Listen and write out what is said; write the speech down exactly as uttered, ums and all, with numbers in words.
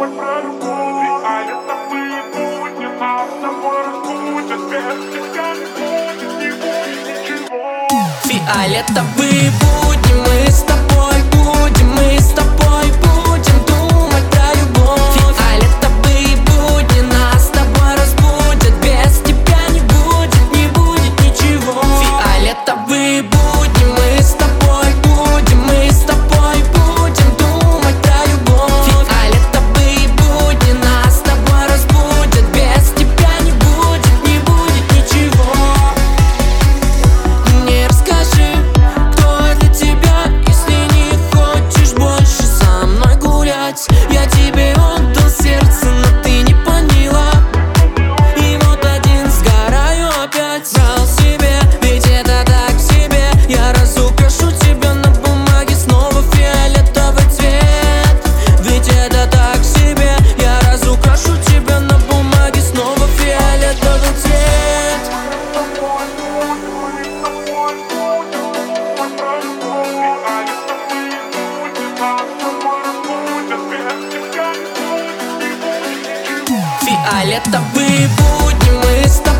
думать про любовь. Фиолетовые будни нас с тобой разбудят. Без тебя не будет, не будет ничего. Фиолетовые будни мы с тобой будем, мы с тобой будем думать про любовь. Фиолетовые будни нас с тобой разбудят. Без тебя не будет, не будет ничего. Фиолетовые будни мы с тобой будем, мы с тобой будем думать про любовь. Фиолетовые будни нас с тобой разбудят. Без тебя не будет, не будет ничего. Мне расскажи, кто для тебя, если не хочешь больше со мной гулять. Я тебе отдал сердце, но ты не поняла. И вот один сгораю опять. Брал себе, ведь это так себе. Я разукрашу тебя на бумаге снова фиолетовый цвет. Ведь это так себе. Я разукрашу тебя на бумаге снова фиолетовый цвет. Фиолетовые будни мы с тобой